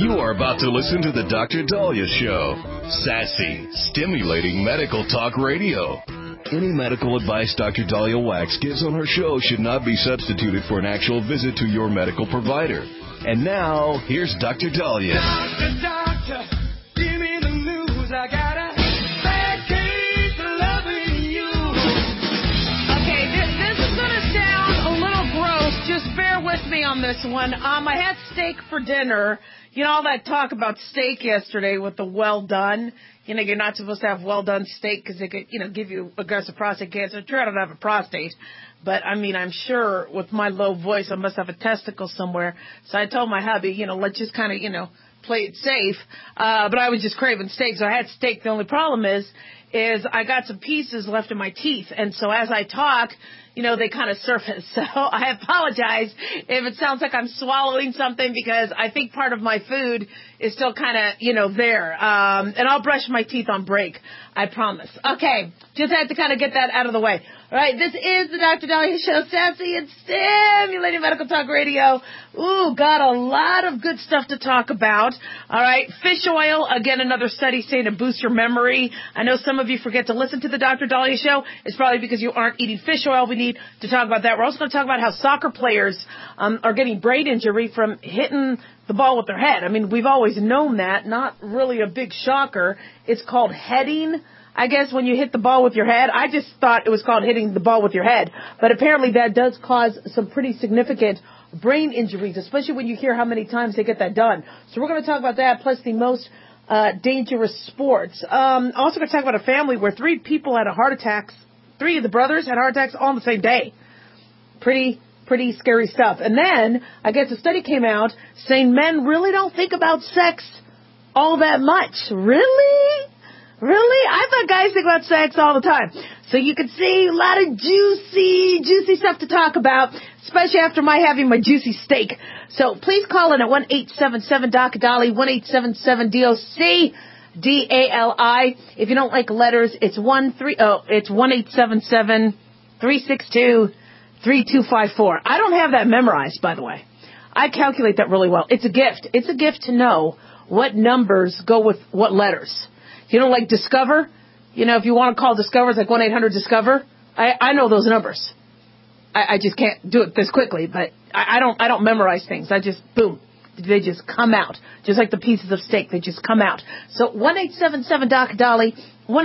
You are about to listen to the Dr. Dahlia Show. Sassy, stimulating medical talk radio. Any medical advice Dr. Dahlia Wax gives on her show should not be substituted for an actual visit to your medical provider. And now, here's Dr. Dahlia. Doctor, give me the news. I got a bad case of loving you. Okay, this is going to sound a little gross. Just bear with me on this one. I had steak for dinner. You know, all that talk about steak yesterday with the well done. You know, you're not supposed to have well done steak because it could, give you aggressive prostate cancer. True, I don't have a prostate. But, I mean, I'm sure with my low voice, I must have a testicle somewhere. So I told my hubby, let's just kind of, play it safe. But I was just craving steak. So I had steak. The only problem is I got some pieces left in my teeth. And so as I talk, they kind of surface. So I apologize if it sounds like I'm swallowing something because I think part of my food is still kind of, there. And I'll brush my teeth on break. I promise. Okay. Just had to kind of get that out of the way. All right. This is the Dr. Dahlia Show, sassy and stimulating medical talk radio. Ooh, got a lot of good stuff to talk about. All right. Fish oil. Again, another study saying it boosts your memory. I know some of you forget to listen to the Dr. Dahlia Show. It's probably because you aren't eating fish oil. We need to talk about that. We're also going to talk about how soccer players are getting brain injury from hitting the ball with their head. I mean, we've always known that. Not really a big shocker. It's called heading, I guess, when you hit the ball with your head. I just thought it was called hitting the ball with your head. But apparently that does cause some pretty significant brain injuries, especially when you hear how many times they get that done. So we're going to talk about that, plus the most dangerous sports. Also going to talk about a family where three people had heart attacks. Three of the brothers had heart attacks all on the same day. Pretty scary stuff. And then, I guess a study came out saying men really don't think about sex all that much. Really? I thought guys think about sex all the time. So you can see a lot of juicy stuff to talk about, especially after having my juicy steak. So please call in at 1-877-DOC-DALI, 1-877-DOC-DALI. If you don't like letters, it's 1-877-362-3254. I don't have that memorized, by the way. I calculate that really well. It's a gift. It's a gift to know what numbers go with what letters. Like Discover, if you want to call Discover, it's like 1-800-DISCOVER. I know those numbers. I just can't do it this quickly, but I don't memorize things. I just, boom, they just come out. Just like the pieces of steak, they just come out. So 1-877-DOC-DALI,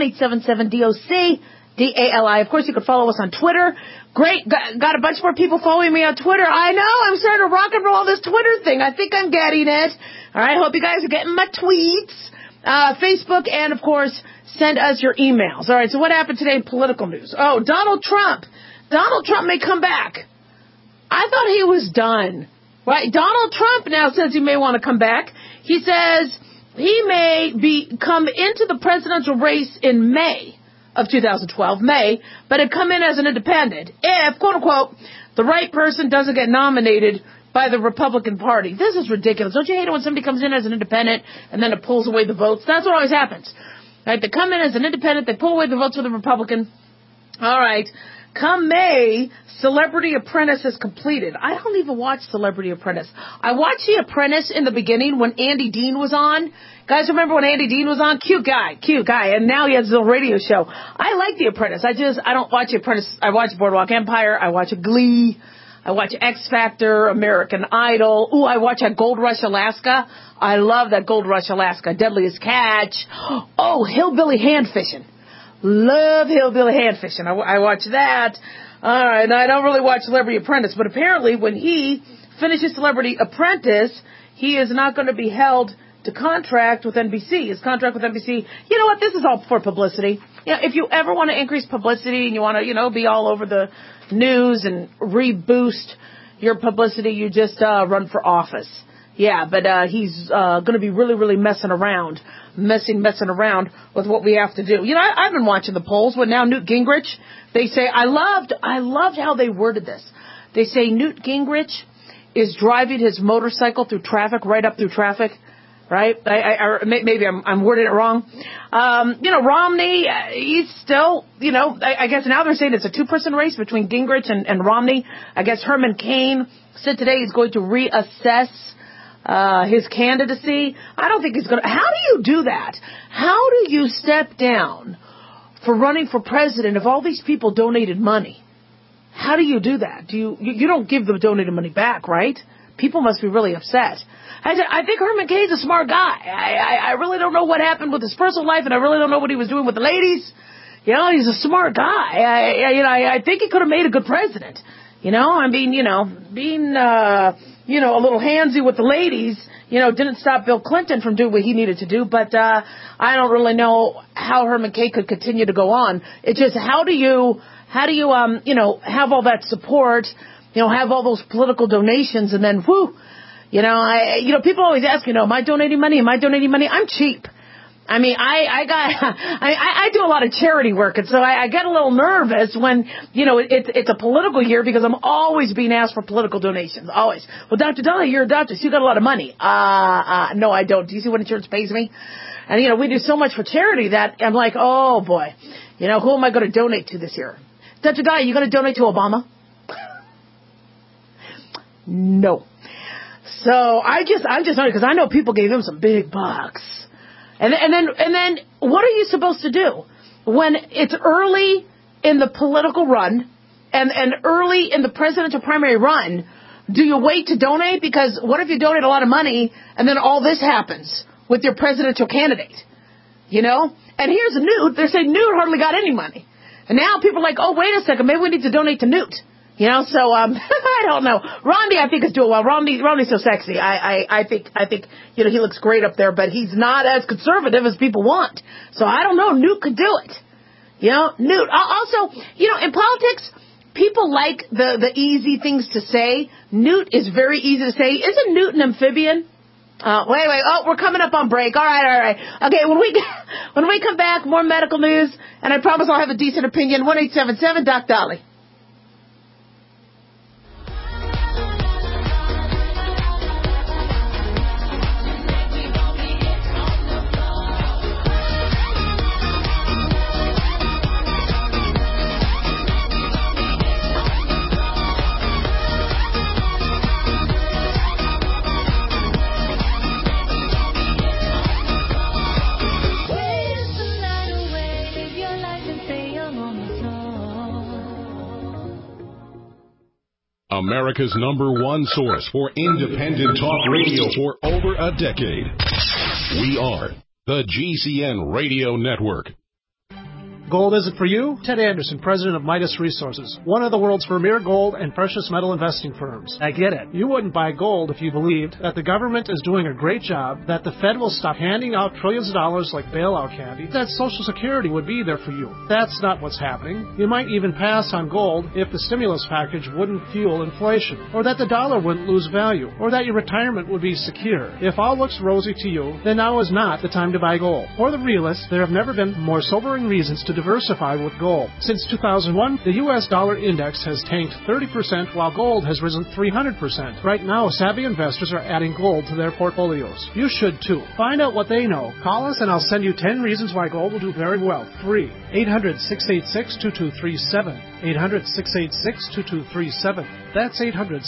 1-877-DOC-DALI. Of course, you can follow us on Twitter. Great. Got a bunch more people following me on Twitter. I know. I'm starting to rock and roll this Twitter thing. I think I'm getting it. All right. Hope you guys are getting my tweets. Facebook, and, of course, send us your emails. All right, so what happened today in political news? Oh, Donald Trump. Donald Trump may come back. I thought he was done. Right? Donald Trump now says he may want to come back. He says he may come into the presidential race in May of 2012, but it come in as an independent if, quote-unquote, the right person doesn't get nominated by the Republican Party. This is ridiculous. Don't you hate it when somebody comes in as an independent and then it pulls away the votes? That's what always happens. Right? They come in as an independent, they pull away the votes for the Republican. All right. Come May, Celebrity Apprentice is completed. I don't even watch Celebrity Apprentice. I watched The Apprentice in the beginning when Andy Dean was on. Guys, remember when Andy Dean was on? Cute guy. And now he has his own radio show. I like The Apprentice. I don't watch The Apprentice. I watch Boardwalk Empire. I watch Glee. I watch X Factor, American Idol. Ooh, I watch that Gold Rush Alaska. I love that Gold Rush Alaska. Deadliest Catch. Oh, Hillbilly Hand Fishing. Love Hillbilly Hand Fishing. I watch that. All right, now I don't really watch Celebrity Apprentice, but apparently when he finishes Celebrity Apprentice, he is not going to be held to contract with NBC. His contract with NBC, you know what, this is all for publicity. If you ever want to increase publicity and you want to, be all over the news and reboost your publicity, you just run for office. Yeah, but he's going to be really messing around with what we have to do. I've been watching the polls. But now Newt Gingrich, they say, I loved how they worded this. They say Newt Gingrich is driving his motorcycle through traffic, right up through traffic. Right? Maybe I'm wording it wrong. Romney, he's still, I guess now they're saying it's a two-person race between Gingrich and Romney. I guess Herman Cain said today he's going to reassess his candidacy. I don't think he's going to. How do you do that? How do you step down for running for president if all these people donated money? How do you do that? You don't give the donated money back, right? People must be really upset. I think Herman Cain's a smart guy. I really don't know what happened with his personal life, and I really don't know what he was doing with the ladies. You know, he's a smart guy. I think he could have made a good president. You know, I mean, being a little handsy with the ladies, didn't stop Bill Clinton from doing what he needed to do. But I don't really know how Herman Cain could continue to go on. It's just how do you have all that support, have all those political donations, and then whoo, people always ask, am I donating money? Am I donating money? I'm cheap. I mean, I do a lot of charity work, and so I get a little nervous when, it's a political year because I'm always being asked for political donations, always. Well, Dr. Dahlia, you're a doctor, so you got a lot of money. No, I don't. Do you see what insurance pays me? And, we do so much for charity that I'm like, oh boy, who am I going to donate to this year? Dr. Dahlia, you going to donate to Obama? No. So I'm just wondering, because I know people gave him some big bucks. And then what are you supposed to do when it's early in the political run and early in the presidential primary run? Do you wait to donate? Because what if you donate a lot of money and then all this happens with your presidential candidate? And here's Newt. They're saying Newt hardly got any money. And now people are like, oh, wait a second, maybe we need to donate to Newt. So I don't know. Romney, I think, is doing well. Romney's so sexy. I think he looks great up there, but he's not as conservative as people want. So I don't know. Newt could do it. Newt. Also, in politics, people like the easy things to say. Newt is very easy to say. Isn't Newt an amphibian? Wait. Oh, we're coming up on break. All right. Okay, when we come back, more medical news, and I promise I'll have a decent opinion. 1-877 Doc Dolly. America's #1 source for independent talk radio for over a decade. We are the GCN Radio Network. Gold is it for you? Ted Anderson, president of Midas Resources, one of the world's premier gold and precious metal investing firms. I get it. You wouldn't buy gold if you believed that the government is doing a great job, that the Fed will stop handing out trillions of dollars like bailout candy, that Social Security would be there for you. That's not what's happening. You might even pass on gold if the stimulus package wouldn't fuel inflation, or that the dollar wouldn't lose value, or that your retirement would be secure. If all looks rosy to you, then now is not the time to buy gold. For the realists, there have never been more sobering reasons to diversify with gold. Since 2001, the U.S. dollar index has tanked 30% while gold has risen 300%. Right now, savvy investors are adding gold to their portfolios. You should too. Find out what they know. Call us and I'll send you 10 reasons why gold will do very well. Free. 800-686-2237. 800-686-2237. That's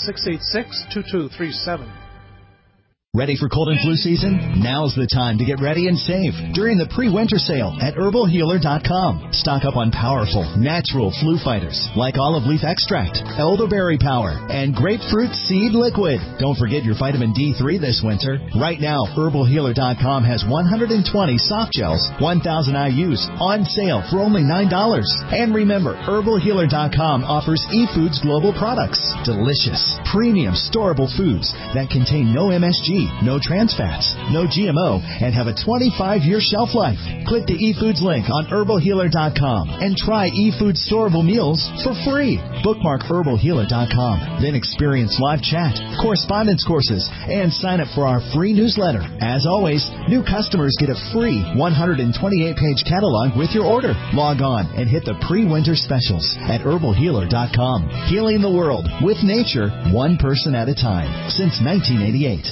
800-686-2237. Ready for cold and flu season? Now's the time to get ready and save during the pre-winter sale at herbalhealer.com. Stock up on powerful, natural flu fighters like olive leaf extract, elderberry power, and grapefruit seed liquid. Don't forget your vitamin D3 this winter. Right now, herbalhealer.com has 120 soft gels, 1,000 IUs on sale for only $9. And remember, herbalhealer.com offers eFoods Global products. Delicious, premium, storable foods that contain no MSG, no trans fats, no GMO, and have a 25-year shelf life. Click the eFoods link on herbalhealer.com and try eFoods storable meals for free. Bookmark herbalhealer.com. Then experience live chat, correspondence courses, and sign up for our free newsletter. As always, new customers get a free 128-page catalog with your order. Log on and hit the pre-winter specials at herbalhealer.com. Healing the world with nature, one person at a time, since 1988.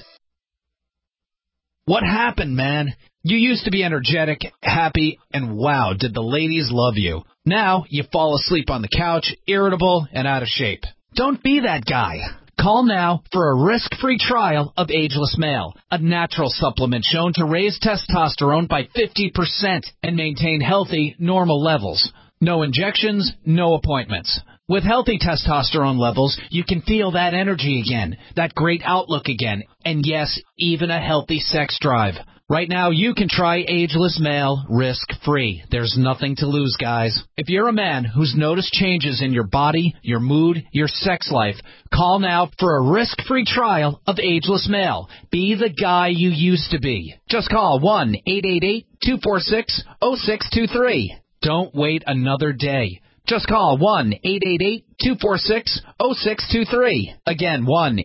What happened, man? You used to be energetic, happy, and wow, did the ladies love you. Now you fall asleep on the couch, irritable and out of shape. Don't be that guy. Call now for a risk-free trial of Ageless Male, a natural supplement shown to raise testosterone by 50% and maintain healthy, normal levels. No injections, no appointments. With healthy testosterone levels, you can feel that energy again, that great outlook again, and yes, even a healthy sex drive. Right now, you can try Ageless Male risk-free. There's nothing to lose, guys. If you're a man who's noticed changes in your body, your mood, your sex life, call now for a risk-free trial of Ageless Male. Be the guy you used to be. Just call 1-888-246-0623. Don't wait another day. Just call 1-888-246-0623. Again,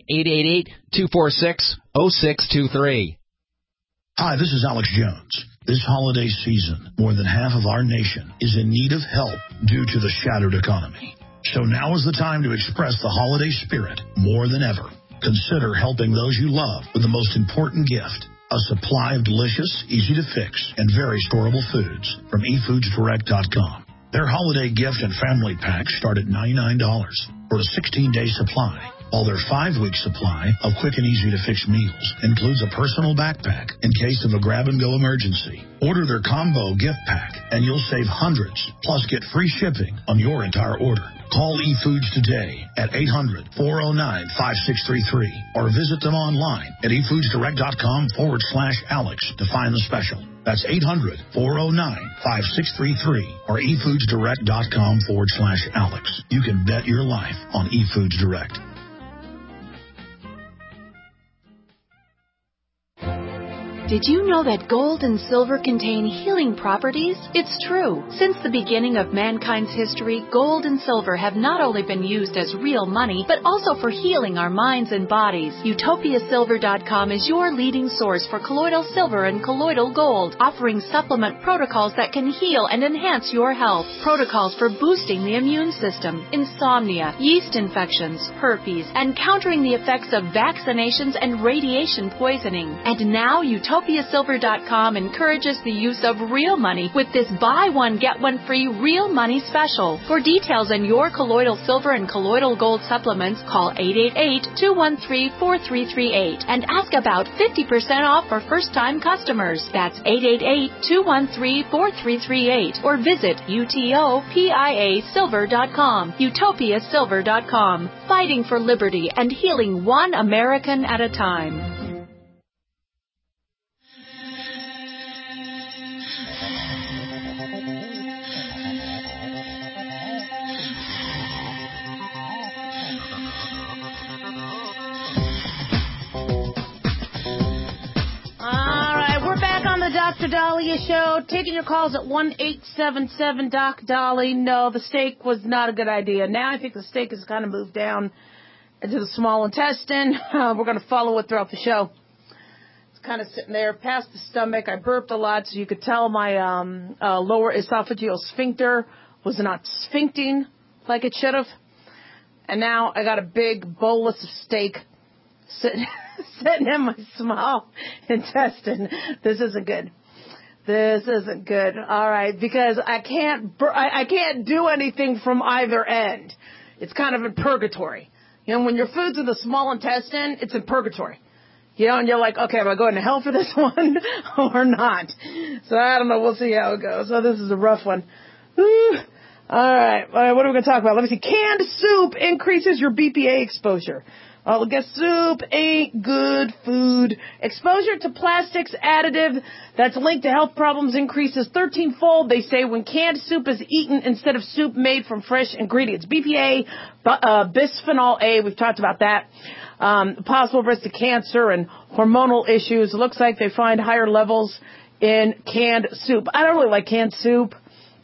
1-888-246-0623. Hi, this is Alex Jones. This holiday season, more than half of our nation is in need of help due to the shattered economy. So now is the time to express the holiday spirit more than ever. Consider helping those you love with the most important gift, a supply of delicious, easy-to-fix, and very storable foods from eFoodsDirect.com. Their holiday gift and family packs start at $99 for a 16-day supply, while their 5-week supply of quick and easy-to-fix meals includes a personal backpack in case of a grab-and-go emergency. Order their combo gift pack, and you'll save hundreds, plus get free shipping on your entire order. Call eFoods today at 800-409-5633 or visit them online at eFoodsDirect.com/Alex to find the special. That's 800-409-5633 or eFoodsDirect.com/Alex. You can bet your life on eFoods Direct. Did you know that gold and silver contain healing properties? It's true. Since the beginning of mankind's history, gold and silver have not only been used as real money, but also for healing our minds and bodies. UtopiaSilver.com is your leading source for colloidal silver and colloidal gold, offering supplement protocols that can heal and enhance your health. Protocols for boosting the immune system, insomnia, yeast infections, herpes, and countering the effects of vaccinations and radiation poisoning. And now UtopiaSilver.com encourages the use of real money with this buy one, get one free real money special. For details on your colloidal silver and colloidal gold supplements, call 888-213-4338 and ask about 50% off for first-time customers. That's 888-213-4338 or visit UTOPIASilver.com. UtopiaSilver.com. Fighting for liberty and healing one American at a time. Dr. Dahlia Show, taking your calls at 1-877-DOC-DOLLY. No, the steak was not a good idea. Now I think the steak has kind of moved down into the small intestine. We're going to follow it throughout the show. It's kind of sitting there past the stomach. I burped a lot, so you could tell my lower esophageal sphincter was not sphincting like it should have. And now I got a big bolus of steak sitting in my small intestine. This isn't good. This isn't good. All right, because I can't do anything from either end. It's kind of in purgatory. You know, when your food's in the small intestine, it's in purgatory. You know, and you're like, okay, am I going to hell for this one or not? So I don't know. We'll see how it goes. So this is a rough one. Whew. All right, what are we going to talk about? Let me see. Canned soup increases your BPA exposure. I guess soup ain't good food. Exposure to plastics additive that's linked to health problems increases 13-fold, they say, when canned soup is eaten instead of soup made from fresh ingredients. BPA, bisphenol A, we've talked about that. Possible risk to cancer and hormonal issues. It looks like they find higher levels in canned soup. I don't really like canned soup.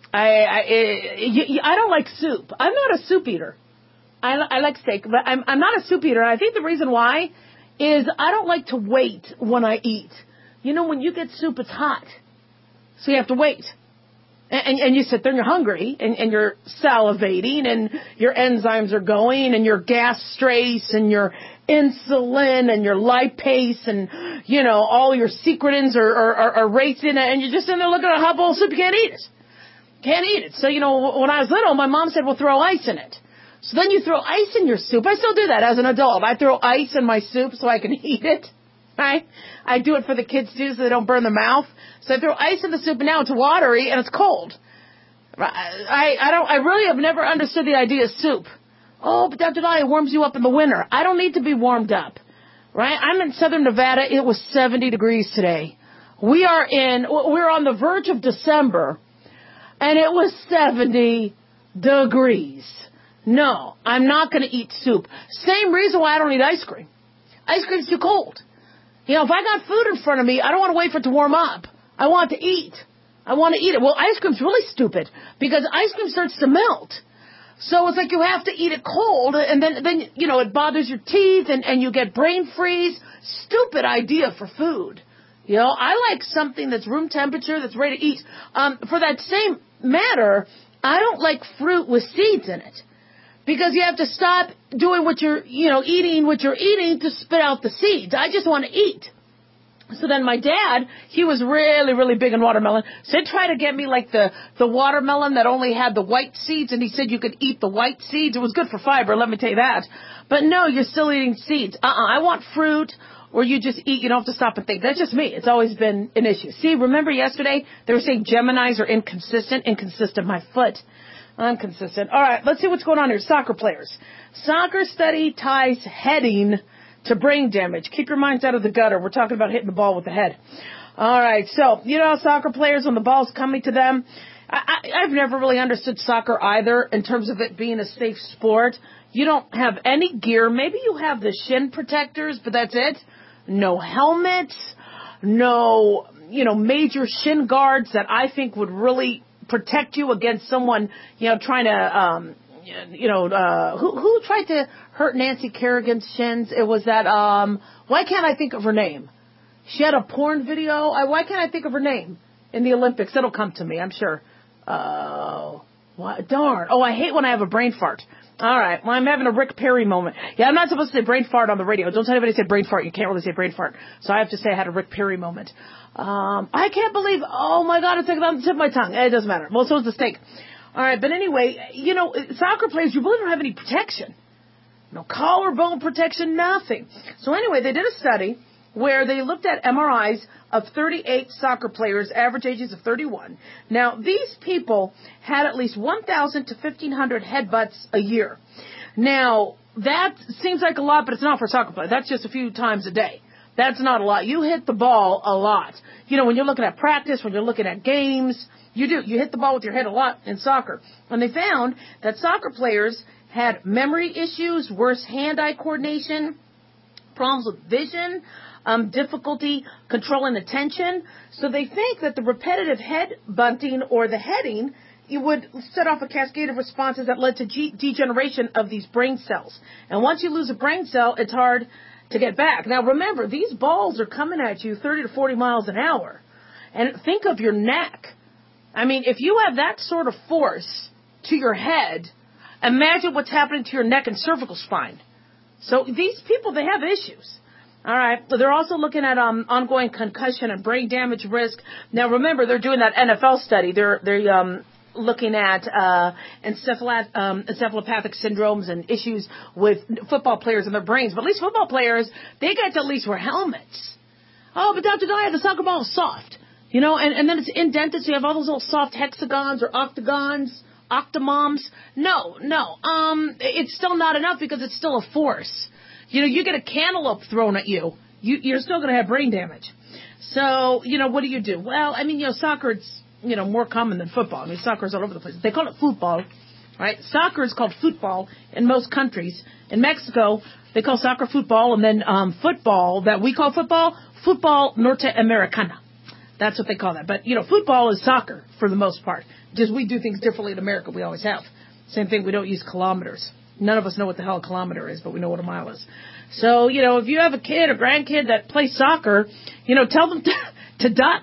I don't like soup. I'm not a soup eater. I like steak, but I'm not a soup eater. And I think the reason why is I don't like to wait when I eat. You know, when you get soup, it's hot. So you have to wait. And you sit there and you're hungry and you're salivating and your enzymes are going and your gastrase and your insulin and your lipase and, you know, all your secretins are racing and you're just sitting there looking at a hot bowl of soup. You can't eat it. Can't eat it. So, you know, when I was little, my mom said, well, throw ice in it. So then you throw ice in your soup. I still do that as an adult. I throw ice in my soup so I can eat it. Right? I do it for the kids too so they don't burn their mouth. So I throw ice in the soup and now it's watery and it's cold. I really have never understood the idea of soup. Oh, but Dr. Dahlia, it warms you up in the winter. I don't need to be warmed up. Right? I'm in southern Nevada. It was 70 degrees today. We're on the verge of December and it was 70 degrees. No, I'm not going to eat soup. Same reason why I don't eat ice cream. Ice cream's too cold. You know, if I got food in front of me, I don't want to wait for it to warm up. I want to eat. I want to eat it. Well, ice cream's really stupid because ice cream starts to melt. So it's like you have to eat it cold and then you know, it bothers your teeth and you get brain freeze. Stupid idea for food. You know, I like something that's room temperature, that's ready to eat. For that same matter, I don't like fruit with seeds in it. Because you have to stop doing eating what you're eating to spit out the seeds. I just want to eat. So then my dad, he was really, really big on watermelon. So he tried to get me like the watermelon that only had the white seeds. And he said you could eat the white seeds. It was good for fiber, let me tell you that. But no, you're still eating seeds. I want fruit or you just eat. You don't have to stop and think. That's just me. It's always been an issue. See, remember yesterday they were saying Geminis are inconsistent. Inconsistent, my foot. I'm consistent. All right, let's see what's going on here. Soccer players. Soccer study ties heading to brain damage. Keep your minds out of the gutter. We're talking about hitting the ball with the head. All right, so, you know, soccer players, when the ball's coming to them, I've never really understood soccer either in terms of it being a safe sport. You don't have any gear. Maybe you have the shin protectors, but that's it. No helmets. No, you know, major shin guards that I think would really protect you against someone, you know, trying to, who tried to hurt Nancy Kerrigan's shins? It was that, why can't I think of her name? She had a porn video. Why can't I think of her name in the Olympics? It'll come to me, I'm sure. What? Darn. Oh, I hate when I have a brain fart. All right. Well, I'm having a Rick Perry moment. Yeah, I'm not supposed to say brain fart on the radio. Don't tell anybody I said brain fart. You can't really say brain fart. So I have to say I had a Rick Perry moment. I can't believe, oh my God, it's like on the tip of my tongue. It doesn't matter. Well, so is the steak. All right. But anyway, you know, soccer players, you really don't have any protection. No collarbone protection, nothing. So anyway, they did a study where they looked at MRIs of 38 soccer players, average ages of 31. Now, these people had at least 1,000 to 1,500 headbutts a year. Now, that seems like a lot, but it's not for soccer players. That's just a few times a day. That's not a lot. You hit the ball a lot. You know, when you're looking at practice, when you're looking at games, you do. You hit the ball with your head a lot in soccer. And they found that soccer players had memory issues, worse hand-eye coordination, problems with vision, difficulty controlling attention. So they think that the repetitive head bunting or the heading, you would set off a cascade of responses that led to degeneration of these brain cells. And once you lose a brain cell, it's hard to get back. Now remember, these balls are coming at you 30 to 40 miles an hour. And think of your neck. I mean, if you have that sort of force to your head, imagine what's happening to your neck and cervical spine. So these people, they have issues. All right. They're also looking at ongoing concussion and brain damage risk. Now, remember, they're doing that NFL study. They're looking at encephalopathic syndromes and issues with football players and their brains. But at least football players, they get to at least wear helmets. Oh, but Dr. Dahlia, the soccer ball is soft. You know, and then it's indented, so you have all those little soft hexagons or octagons, octamoms. No. It's still not enough because it's still a force. You know, you get a cantaloupe thrown at you, you're still going to have brain damage. So, you know, what do? Well, I mean, you know, soccer, it's, you know, more common than football. I mean, soccer is all over the place. They call it football, right? Soccer is called football in most countries. In Mexico, they call soccer football, and then football that we call football norteamericana. That's what they call that. But, you know, football is soccer for the most part. Just we do things differently in America. We always have. Same thing, we don't use kilometers. None of us know what the hell a kilometer is, but we know what a mile is. So, you know, if you have a kid or grandkid that plays soccer, you know, tell them to duck.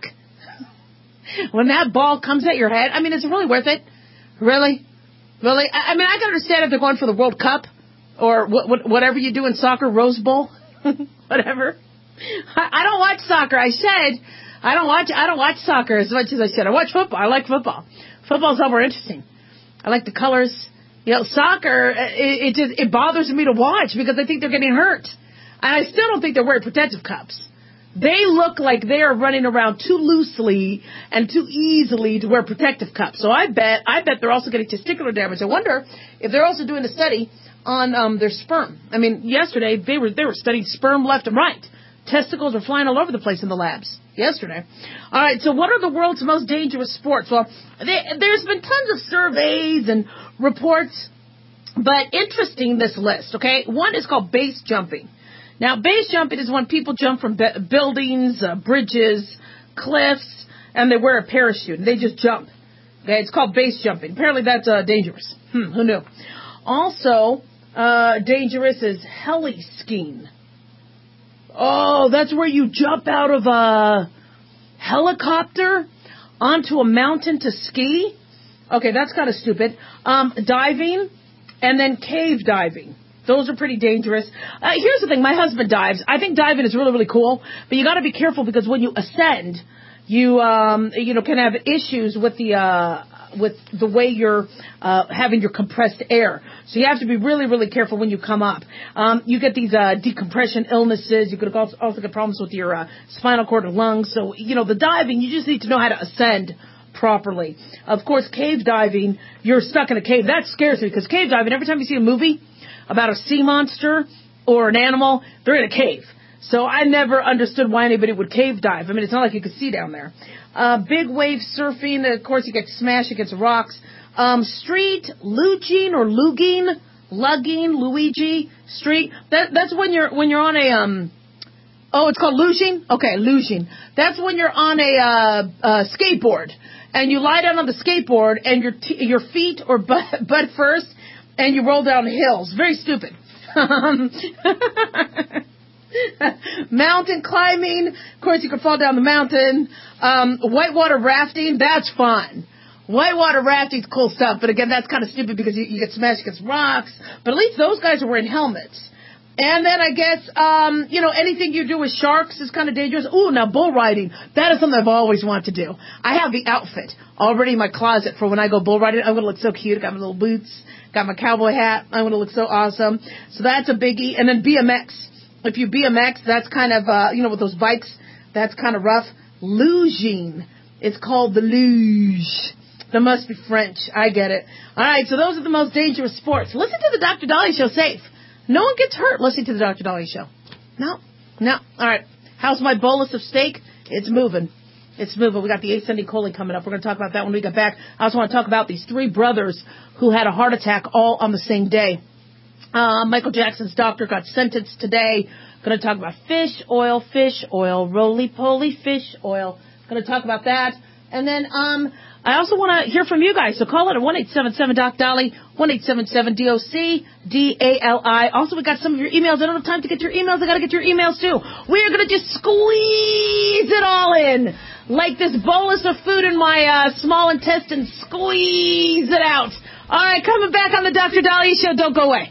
When that ball comes at your head, I mean, is it really worth it? Really? I mean, I can understand if they're going for the World Cup or whatever you do in soccer, Rose Bowl, whatever. I don't watch soccer. I said I don't watch soccer as much as I said. I watch football. I like football. Football's all more interesting. I like the colors. Soccer, it bothers me to watch because I think they're getting hurt. And I still don't think they're wearing protective cups. They look like they are running around too loosely and too easily to wear protective cups. So I bet they're also getting testicular damage. I wonder if they're also doing a study on their sperm. I mean, yesterday they were studying sperm left and right. Testicles are flying all over the place in the labs yesterday. All right, so what are the world's most dangerous sports? Well, there's been tons of surveys and reports, but interesting, this list, okay? One is called base jumping. Now, base jumping is when people jump from buildings, bridges, cliffs, and they wear a parachute, and they just jump. Okay, it's called base jumping. Apparently that's dangerous. Who knew? Also, dangerous is heli skiing. Oh, that's where you jump out of a helicopter onto a mountain to ski? Okay, that's kind of stupid. Diving and then cave diving. Those are pretty dangerous. Here's the thing. My husband dives. I think diving is really, really cool, but you got to be careful because when you ascend, you can have issues with the way you're having your compressed air. So you have to be really, really careful when you come up. You get these decompression illnesses. You could also get problems with your spinal cord and lungs. So, the diving, you just need to know how to ascend properly. Of course, cave diving, you're stuck in a cave. That scares me because cave diving, every time you see a movie about a sea monster or an animal, they're in a cave. So I never understood why anybody would cave dive. I mean, it's not like you could see down there. Big wave surfing, of course, you get smashed against rocks. Street luging or lugging, Luigi, street. That's when you're on a it's called luging? Okay, luging. That's when you're on a skateboard and you lie down on the skateboard and your feet or butt first and you roll down hills. Very stupid. Mountain climbing, of course you can fall down the mountain. Whitewater rafting, that's fun. Whitewater rafting's cool stuff, but again, that's kind of stupid because you get smashed against rocks. But at least those guys are wearing helmets. And then I guess, anything you do with sharks is kind of dangerous. Ooh, now bull riding. That is something I've always wanted to do. I have the outfit already in my closet for when I go bull riding. I'm going to look so cute. I got my little boots, got my cowboy hat. I'm going to look so awesome. So that's a biggie. And then BMX. If you BMX, that's kind of, with those bikes, that's kind of rough. Luging. It's called the luge. That must be French. I get it. All right, so those are the most dangerous sports. Listen to the Dr. Dolly Show safe. No one gets hurt listening to the Dr. Dolly Show. No. All right. How's my bolus of steak? It's moving. We got the 8 Sunday Coley coming up. We're going to talk about that when we get back. I also want to talk about these 3 brothers who had a heart attack all on the same day. Michael Jackson's doctor got sentenced today. Going to talk about fish oil, roly-poly fish oil. Going to talk about that. And then I also want to hear from you guys. So call it at 1-877-DOC-DOLLY, 1-877-DOC-DALI. Also, we got some of your emails. I don't have time to get your emails. I got to get your emails, too. We are going to just squeeze it all in. Like this bolus of food in my small intestine. Squeeze it out. All right, coming back on the Dr. Dolly Show. Don't go away.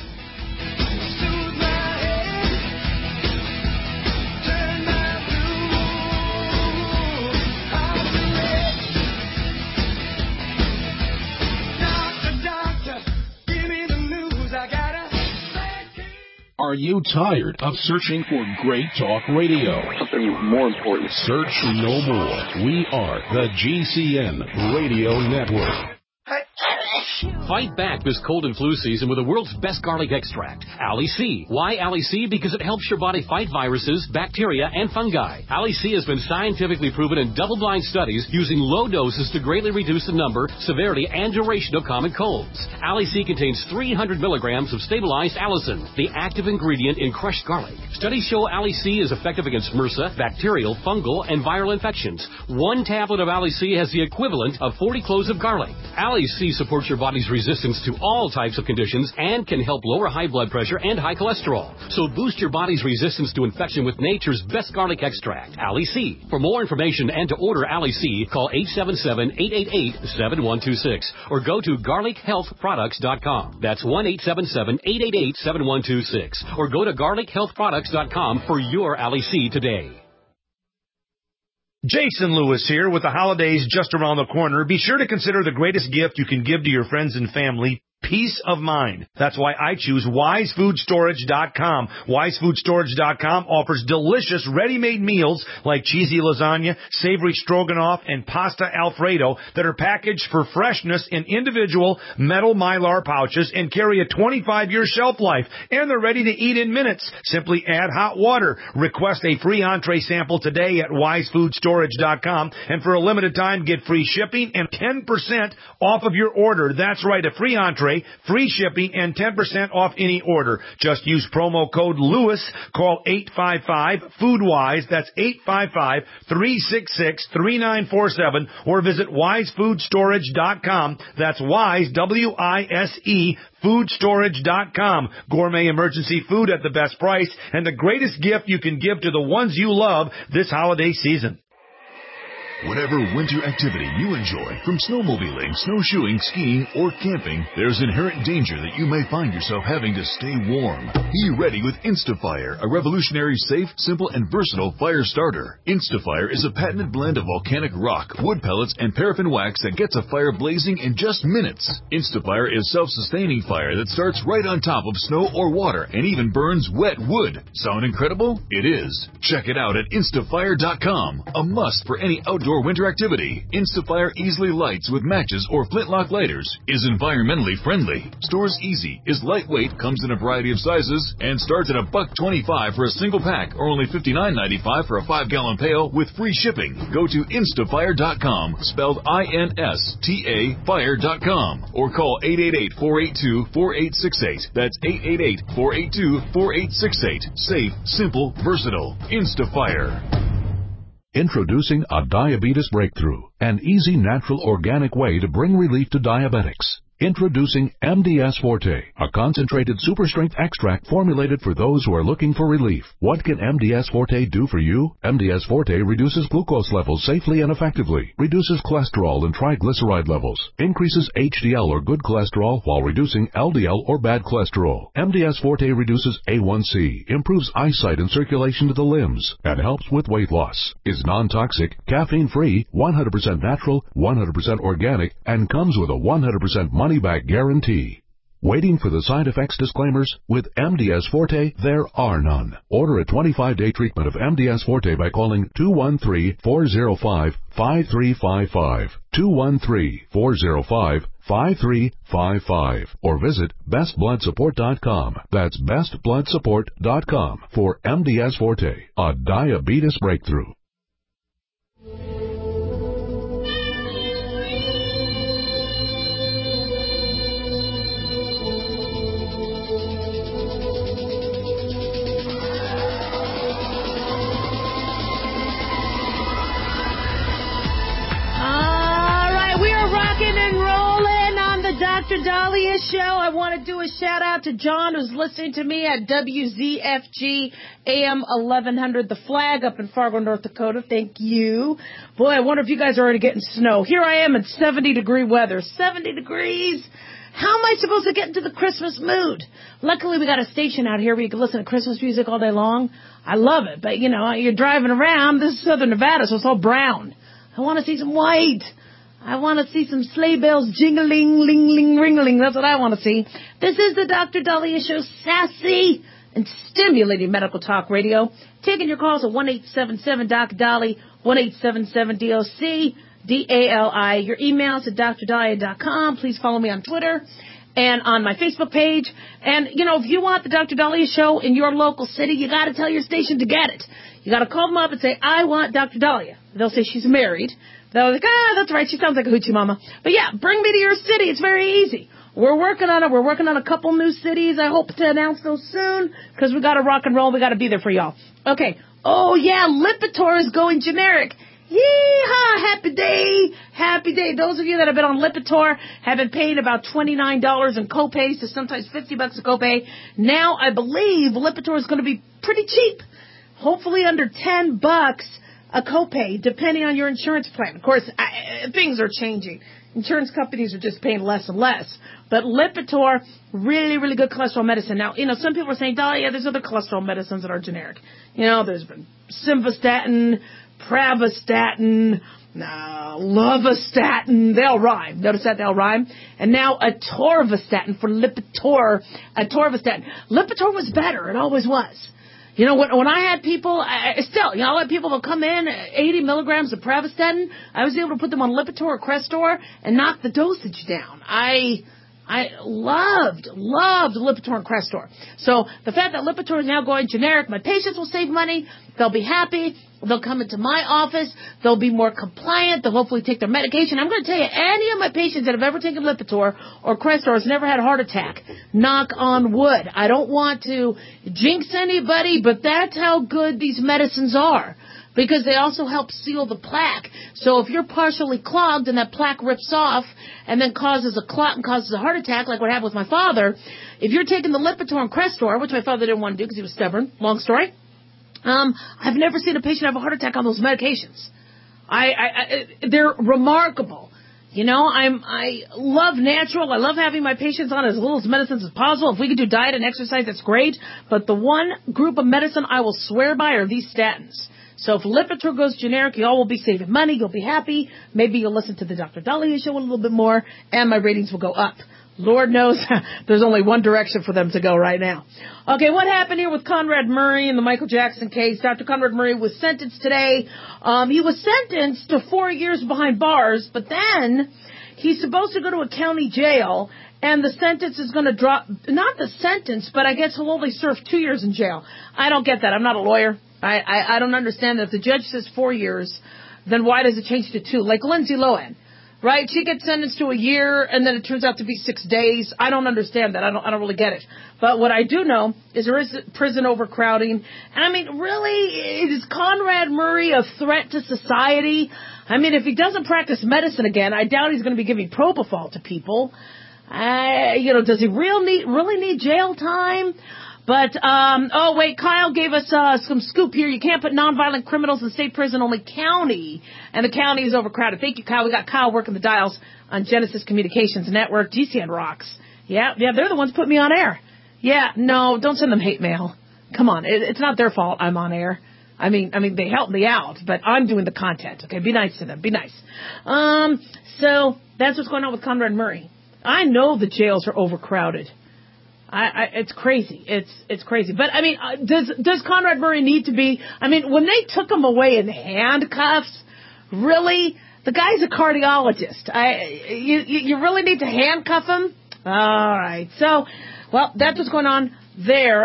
Are you tired of searching for great talk radio? Something more important. Search no more. We are the GCN Radio Network. Fight back this cold and flu season with the world's best garlic extract, Ali-C. Why Ali-C? Because it helps your body fight viruses, bacteria, and fungi. Ali-C has been scientifically proven in double-blind studies using low doses to greatly reduce the number, severity, and duration of common colds. Ali-C contains 300 milligrams of stabilized allicin, the active ingredient in crushed garlic. Studies show Ali-C is effective against MRSA, bacterial, fungal, and viral infections. 1 tablet of Ali-C has the equivalent of 40 cloves of garlic. Ali-C supports your body's resistance to all types of conditions and can help lower high blood pressure and high cholesterol. So boost your body's resistance to infection with nature's best garlic extract, Ali-C. For more information and to order Ali-C, call 877-888-7126 or go to garlichealthproducts.com. That's 1-877-888-7126 or go to garlichealthproducts.com for your Ali-C today. Jason Lewis here with the holidays just around the corner. Be sure to consider the greatest gift you can give to your friends and family peace of mind. That's why I choose WiseFoodStorage.com. WiseFoodStorage.com offers delicious ready-made meals like cheesy lasagna, savory stroganoff, and pasta Alfredo that are packaged for freshness in individual metal Mylar pouches and carry a 25-year shelf life. And they're ready to eat in minutes. Simply add hot water. Request a free entree sample today at WiseFoodStorage.com. And for a limited time, get free shipping and 10% off of your order. That's right, a free entree, free shipping, and 10% off any order. Just use promo code LEWIS. Call 855-FOODWISE. That's 855-366-3947. Or visit WiseFoodStorage.com. That's WISE, W-I-S-E, FoodStorage.com. Gourmet emergency food at the best price and the greatest gift you can give to the ones you love this holiday season. Whatever winter activity you enjoy, from snowmobiling, snowshoeing, skiing, or camping, there's inherent danger that you may find yourself having to stay warm. Be ready with Instafire, a revolutionary, safe, simple, and versatile fire starter. Instafire is a patented blend of volcanic rock, wood pellets, and paraffin wax that gets a fire blazing in just minutes. Instafire is self-sustaining fire that starts right on top of snow or water and even burns wet wood. Sound incredible? It is. Check it out at Instafire.com. A must for any outdoor winter activity. Instafire easily lights with matches or flintlock lighters, is environmentally friendly, stores easy, is lightweight, comes in a variety of sizes, and starts at $1.25 for a single pack or only $59.95 for a 5-gallon pail with free shipping. Go to Instafire.com, spelled I-N-S-T-A fire.com, or call 888-482-4868. That's 888-482-4868. Safe, simple, versatile. Instafire. Introducing a diabetes breakthrough, an easy, natural, organic way to bring relief to diabetics. Introducing MDS Forte, a concentrated super-strength extract formulated for those who are looking for relief. What can MDS Forte do for you? MDS Forte reduces glucose levels safely and effectively, reduces cholesterol and triglyceride levels, increases HDL or good cholesterol while reducing LDL or bad cholesterol. MDS Forte reduces A1C, improves eyesight and circulation to the limbs, and helps with weight loss. Is non-toxic, caffeine-free, 100% natural, 100% organic, and comes with a 100% money-back guarantee. Waiting for the side effects disclaimers? With MDS Forte, there are none. Order a 25-day treatment of MDS Forte by calling 213-405-5355, 213-405-5355, or visit bestbloodsupport.com. That's bestbloodsupport.com for MDS Forte, a diabetes breakthrough. Dr. Dahlia Show. I want to do a shout out to John, who's listening to me at WZFG AM 1100, The Flag, up in Fargo, North Dakota. Thank you. Boy, I wonder if you guys are already getting snow. Here I am in 70-degree weather. 70 degrees. How am I supposed to get into the Christmas mood? Luckily, we got a station out here where you can listen to Christmas music all day long. I love it. But, you know, you're driving around. This is Southern Nevada, so it's all brown. I want to see some white. I want to see some sleigh bells jingling, ling, ringling. That's what I want to see. This is the Dr. Dahlia Show, sassy and stimulating medical talk radio. Taking your calls at 1-877-DOC-DALI, 1-877-DOC-DALI. Your emails at drdahlia.com. Please follow me on Twitter and on my Facebook page. And, you know, if you want the Dr. Dahlia Show in your local city, you got to tell your station to get it. You got to call them up and say, I want Dr. Dahlia. They'll say she's married. They're like, that's right. She sounds like a hoochie mama. But, yeah, bring me to your city. It's very easy. We're working on it. We're working on a couple new cities. I hope to announce those soon because we got to rock and roll. We got to be there for y'all. Okay. Oh, yeah, Lipitor is going generic. Yee-haw, happy day, happy day. Those of you that have been on Lipitor have been paying about $29 in copays to sometimes $50 a copay. Now I believe Lipitor is going to be pretty cheap, hopefully under $10 a copay, depending on your insurance plan. Of course, things are changing. Insurance companies are just paying less and less. But Lipitor, really, really good cholesterol medicine. Now, you know, some people are saying, Dahlia, there's other cholesterol medicines that are generic. You know, there's been Simvastatin, Pravastatin, Lovastatin. They all rhyme. Notice that they all rhyme. And now atorvastatin for Lipitor. Atorvastatin. Lipitor was better. It always was. You know, when I had people, I let people that come in 80 milligrams of Pravastatin, I was able to put them on Lipitor or Crestor and knock the dosage down. I loved Lipitor and Crestor. So the fact that Lipitor is now going generic, my patients will save money. They'll be happy. They'll come into my office. They'll be more compliant. They'll hopefully take their medication. I'm going to tell you, any of my patients that have ever taken Lipitor or Crestor has never had a heart attack. Knock on wood. I don't want to jinx anybody, but that's how good these medicines are. Because they also help seal the plaque. So if you're partially clogged and that plaque rips off and then causes a clot and causes a heart attack, like what happened with my father, if you're taking the Lipitor and Crestor, which my father didn't want to do because he was stubborn, long story, I've never seen a patient have a heart attack on those medications. They're remarkable. You know, I love natural. I love having my patients on as little as medicines as possible. If we could do diet and exercise, that's great. But the one group of medicine I will swear by are these statins. So if Lipitor goes generic, you all will be saving money. You'll be happy. Maybe you'll listen to the Dr. Dahlia show a little bit more, and my ratings will go up. Lord knows there's only one direction for them to go right now. Okay, what happened here with Conrad Murray in the Michael Jackson case? Dr. Conrad Murray was sentenced today. He was sentenced to 4 years behind bars, but then he's supposed to go to a county jail, and the sentence is going to drop. Not the sentence, but I guess he'll only serve 2 years in jail. I don't get that. I'm not a lawyer. I don't understand that. If the judge says 4 years, then why does it change to 2? Like Lindsay Lohan. Right? She gets sentenced to a year, and then it turns out to be 6 days. I don't understand that. I don't really get it. But what I do know is there is prison overcrowding. And I mean, really, is Conrad Murray a threat to society? I mean, if he doesn't practice medicine again, I doubt he's going to be giving propofol to people. Does he really need jail time? But, Kyle gave us some scoop here. You can't put nonviolent criminals in state prison, only county. And the county is overcrowded. Thank you, Kyle. We got Kyle working the dials on Genesis Communications Network. GCN rocks. Yeah, they're the ones putting me on air. Yeah, no, don't send them hate mail. Come on, it's not their fault I'm on air. I mean, they help me out, but I'm doing the content. Okay, be nice to them. Be nice. So that's what's going on with Conrad Murray. I know the jails are overcrowded. It's crazy. It's crazy. But I mean, does Conrad Murray need to be? I mean, when they took him away in handcuffs, really, the guy's a cardiologist. You really need to handcuff him? All right. So, well, that's what's going on there.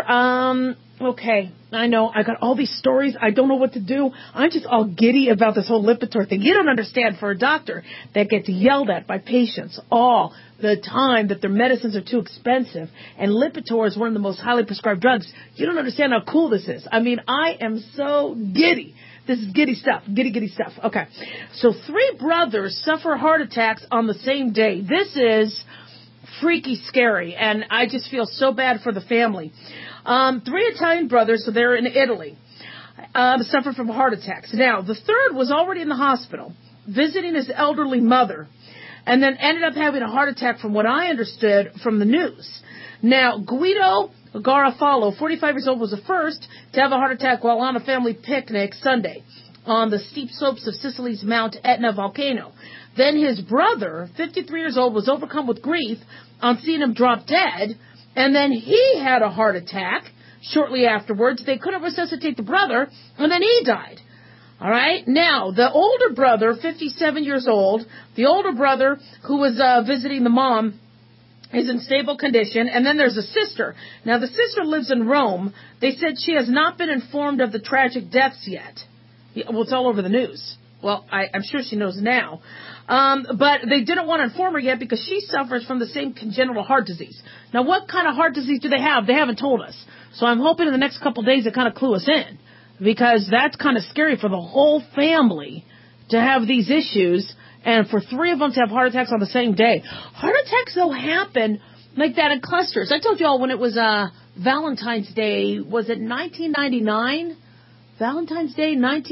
Okay. I know. I got all these stories. I don't know what to do. I'm just all giddy about this whole Lipitor thing. You don't understand, for a doctor that gets yelled at by patients all the time that their medicines are too expensive, and Lipitor is one of the most highly prescribed drugs. You don't understand how cool this is. I mean, I am so giddy. This is giddy stuff. Giddy stuff. Okay. So 3 brothers suffer heart attacks on the same day. This is freaky scary, and I just feel so bad for the family. 3 Italian brothers, so they're in Italy, suffered from heart attacks. Now, the third was already in the hospital visiting his elderly mother, and then ended up having a heart attack from what I understood from the news. Now, Guido Garofalo, 45 years old, was the first to have a heart attack while on a family picnic Sunday on the steep slopes of Sicily's Mount Etna volcano. Then his brother, 53 years old, was overcome with grief on seeing him drop dead, and then he had a heart attack shortly afterwards. They couldn't resuscitate the brother, and then he died. All right. Now, the older brother, 57 years old, the older brother who was visiting the mom is in stable condition. And then there's a sister. Now, the sister lives in Rome. They said she has not been informed of the tragic deaths yet. Well, it's all over the news. Well, I'm sure she knows now. But they didn't want to inform her yet because she suffers from the same congenital heart disease. Now, what kind of heart disease do they have? They haven't told us. So I'm hoping in the next couple of days they kind of clue us in, because that's kind of scary for the whole family to have these issues and for 3 of them to have heart attacks on the same day. Heart attacks, though, happen like that in clusters. I told you all when it was Valentine's Day, was it 1999? Valentine's Day,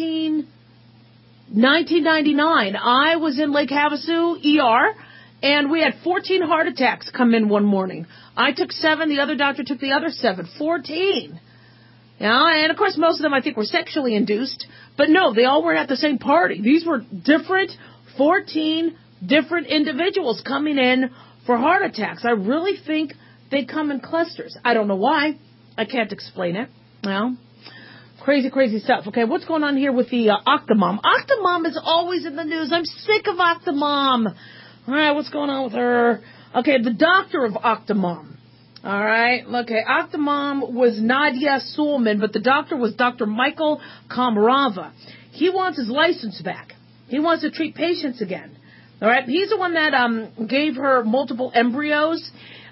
1999. I was in Lake Havasu, ER, and we had 14 heart attacks come in one morning. I took 7. The other doctor took the other 7. 14. And of course, most of them I think were sexually induced. But no, they all were at the same party. These were 14 different individuals coming in for heart attacks. I really think they come in clusters. I don't know why. I can't explain it. Well, crazy, crazy stuff. Okay, what's going on here with the Octomom? Octomom is always in the news. I'm sick of Octomom. All right, what's going on with her? Okay, the doctor of Octomom. All right, okay, Octomom was Nadia Sulman, but the doctor was Dr. Michael Kamrava. He wants his license back. He wants to treat patients again. All right, he's the one that gave her multiple embryos.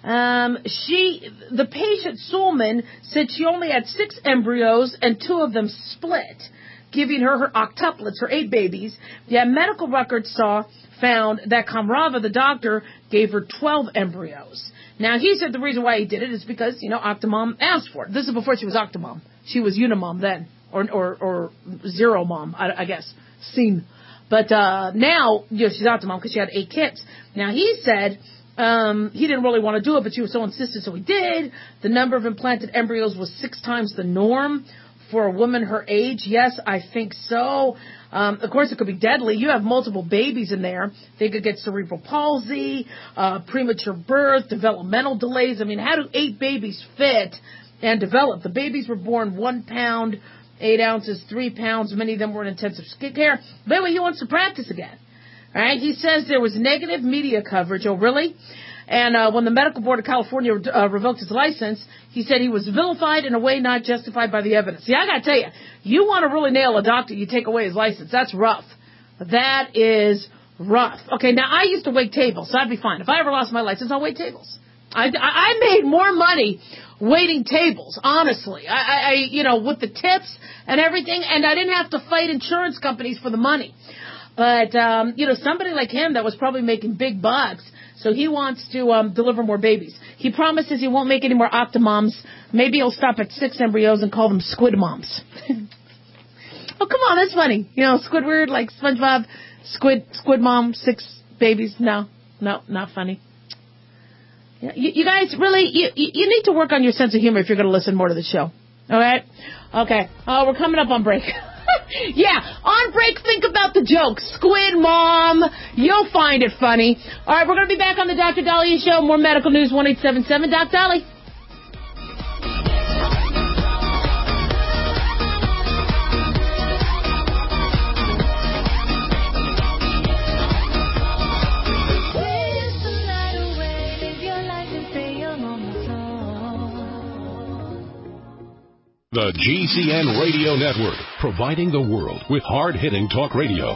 The patient Sulman said she only had 6 embryos and 2 of them split, giving her octuplets, her 8 babies. Yeah, medical records found that Kamrava, the doctor, gave her 12 embryos. Now, he said the reason why he did it is because, Octomom asked for it. This is before she was Octomom. She was Unimom then, or Zero Mom, I guess, Scene. But now, she's Octomom because she had 8 kids. Now, he said he didn't really want to do it, but she was so insistent, so he did. The number of implanted embryos was 6 times the norm for a woman her age. Yes, I think so. Of course, it could be deadly. You have multiple babies in there. They could get cerebral palsy, premature birth, developmental delays. I mean, how do 8 babies fit and develop? The babies were born 1 pound, 8 ounces, 3 pounds. Many of them were in intensive care. But anyway, he wants to practice again. All right. He says there was negative media coverage. Oh, really? And when the Medical Board of California revoked his license, he said he was vilified in a way not justified by the evidence. See, I got to tell you, you want to really nail a doctor, you take away his license. That's rough. That is rough. Okay, now I used to wait tables, so I'd be fine. If I ever lost my license, I'll wait tables. I made more money waiting tables, honestly. I with the tips and everything, and I didn't have to fight insurance companies for the money. But, somebody like him that was probably making big bucks, so he wants to deliver more babies. He promises he won't make any more Octomoms. Maybe he'll stop at 6 embryos and call them Squid Moms. Oh, come on, that's funny. Squidward, like SpongeBob, Squid Mom, 6 babies. No, not funny. You guys, really, you need to work on your sense of humor if you're going to listen more to the show. All right? Okay. Oh, we're coming up on break. Yeah, on break, think about the joke. Squid Mom. You'll find it funny. All right, we're going to be back on the Dr. Dahlia Show. More medical news, 1-877 Doc Dolly. The GCN Radio Network, providing the world with hard-hitting talk radio.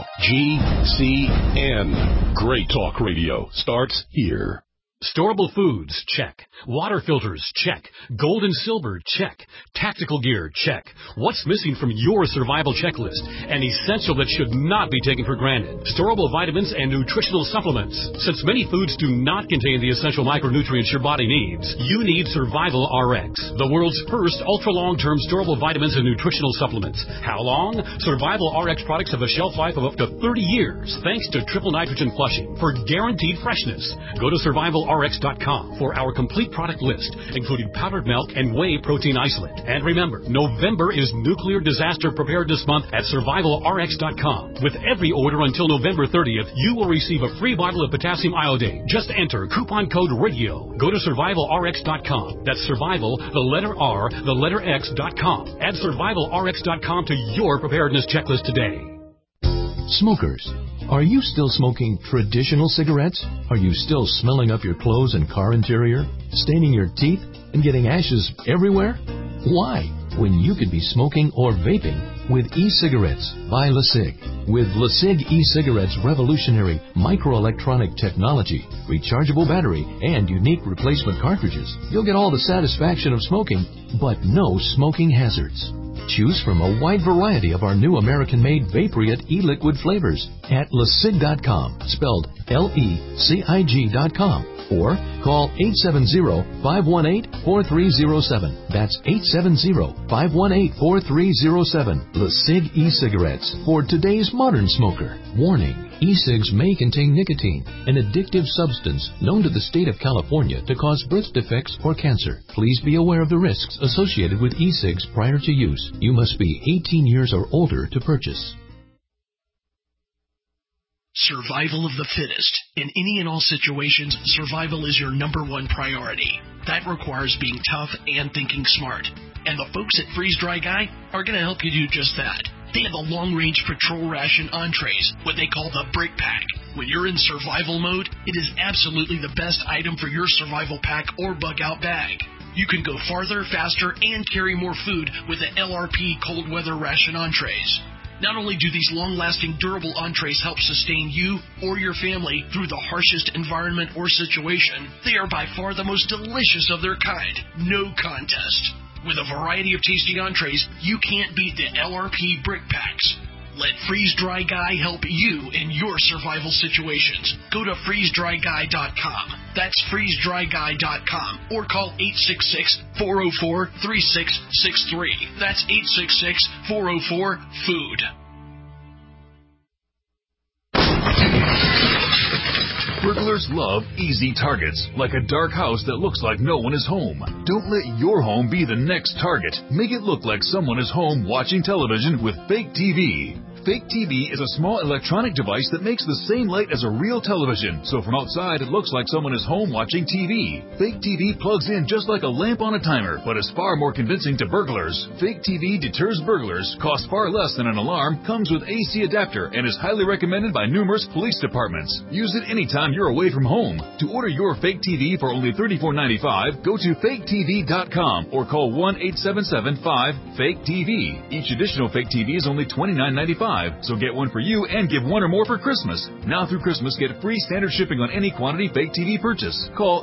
GCN. Great talk radio starts here. Storable foods, check. Water filters, check. Gold and silver, check. Tactical gear, check. What's missing from your survival checklist? An essential that should not be taken for granted. Storable vitamins and nutritional supplements. Since many foods do not contain the essential micronutrients your body needs, you need Survival RX, the world's first ultra-long-term storable vitamins and nutritional supplements. How long? Survival RX products have a shelf life of up to 30 years, thanks to triple nitrogen flushing for guaranteed freshness. Go to SurvivalRx.com for our complete product list, including powdered milk and whey protein isolate. And remember, November is Nuclear Disaster Preparedness Month at SurvivalRx.com. With every order until November 30th, you will receive a free bottle of potassium iodate. Just enter coupon code RADIO. Go to SurvivalRx.com. That's survival, the letter R, the letter X.com. Add SurvivalRx.com to your preparedness checklist today. Smokers, are you still smoking traditional cigarettes? Are you still smelling up your clothes and car interior, staining your teeth, and getting ashes everywhere? Why, when you could be smoking or vaping with e-cigarettes by LeSig? With LeSig e-cigarettes' revolutionary microelectronic technology, rechargeable battery, and unique replacement cartridges, you'll get all the satisfaction of smoking, but no smoking hazards. Choose from a wide variety of our new American-made Vaporite e-liquid flavors at LeSig.com, spelled L-E-C-I-G.com, or call 870-518-4307. That's 870-518-4307. LeSig e-cigarettes for today's modern smoker. Warning, E-cigs may contain nicotine, an addictive substance known to the state of California to cause birth defects or cancer. Please be aware of the risks associated with e-cigs prior to use. You must be 18 years or older to purchase. Survival of the fittest. In any and all situations, survival is your number one priority. That requires being tough and thinking smart. And the folks at Freeze Dry Guy are going to help you do just that. They have a long-range patrol ration entrees, what they call the Brick Pack. When you're in survival mode, it is absolutely the best item for your survival pack or bug-out bag. You can go farther, faster, and carry more food with the LRP cold weather ration entrees. Not only do these long-lasting, durable entrees help sustain you or your family through the harshest environment or situation, they are by far the most delicious of their kind. No contest. With a variety of tasty entrees, you can't beat the LRP Brick Packs. Let Freeze Dry Guy help you in your survival situations. Go to freezedryguy.com. That's freezedryguy.com. Or call 866-404-3663. That's 866-404-FOOD. Burglars love easy targets, like a dark house that looks like no one is home. Don't let your home be the next target. Make it look like someone is home watching television with Fake TV. Fake TV is a small electronic device that makes the same light as a real television, so from outside it looks like someone is home watching TV. Fake TV plugs in just like a lamp on a timer, but is far more convincing to burglars. Fake TV deters burglars, costs far less than an alarm, comes with AC adapter, and is highly recommended by numerous police departments. Use it anytime you're away from home. To order your Fake TV for only $34.95, go to faketv.com or call 1-877-5-FAKE-TV. Each additional Fake TV is only $29.95. So get one for you and give one or more for Christmas. Now through Christmas, get free standard shipping on any quantity Fake TV purchase. Call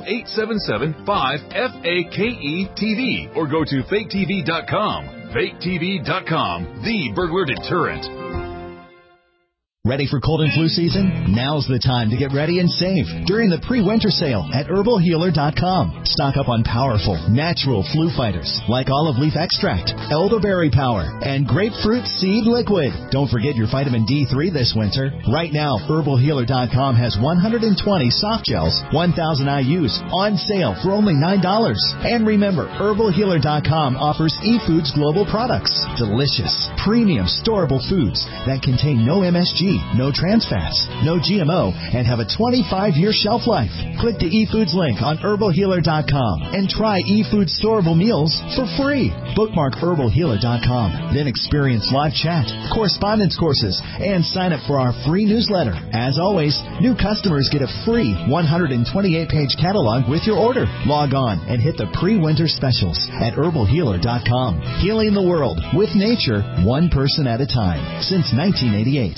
877-5-FAKE-TV or go to faketv.com. FakeTV.com, the burglar deterrent. Ready for cold and flu season? Now's the time to get ready and save during the pre-winter sale at herbalhealer.com. Stock up on powerful, natural flu fighters like olive leaf extract, elderberry power, and grapefruit seed liquid. Don't forget your vitamin D3 this winter. Right now, herbalhealer.com has 120 soft gels, 1,000 IUs on sale for only $9. And remember, herbalhealer.com offers eFoods Global products. Delicious, premium, storable foods that contain no MSG, no trans fats, no GMO, and have a 25-year shelf life. Click the eFoods link on herbalhealer.com and try eFoods storable meals for free. Bookmark herbalhealer.com, then experience live chat, correspondence courses, and sign up for our free newsletter. As always, new customers get a free 128-page catalog with your order. Log on and hit the pre-winter specials at herbalhealer.com. Healing the world with nature, one person at a time, since 1988.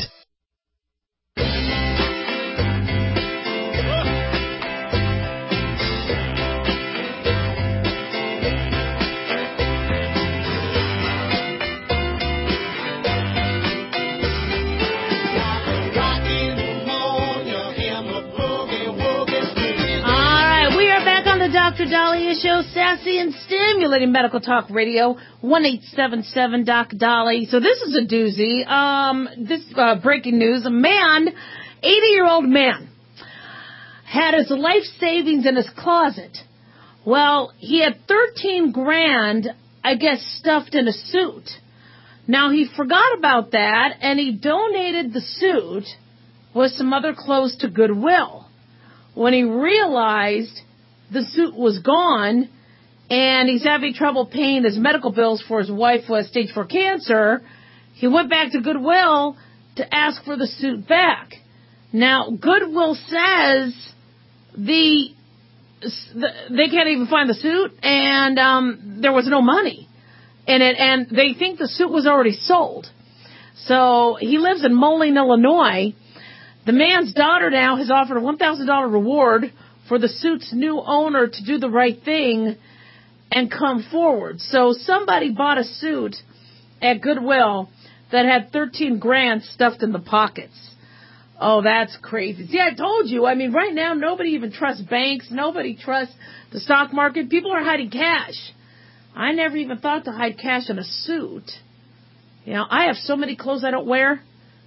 Dr. Dahlia Show, sassy and stimulating medical talk radio, 1-877-DOC-DOLLY. So this is a doozy. Breaking news. A man, 80-year-old man, had his life savings in his closet. Well, he had $13,000, I guess, stuffed in a suit. Now, he forgot about that, and he donated the suit with some other clothes to Goodwill. When he realized the suit was gone, and he's having trouble paying his medical bills for his wife who has stage 4 cancer, he went back to Goodwill to ask for the suit back. Now, Goodwill says they can't even find the suit, and there was no money in it, and they think the suit was already sold. So he lives in Moline, Illinois. The man's daughter now has offered a $1,000 reward for the suit's new owner to do the right thing and come forward. So somebody bought a suit at Goodwill that had $13,000 stuffed in the pockets. Oh, that's crazy. See, I told you. I mean, right now, nobody even trusts banks. Nobody trusts the stock market. People are hiding cash. I never even thought to hide cash in a suit. You know, I have so many clothes I don't wear.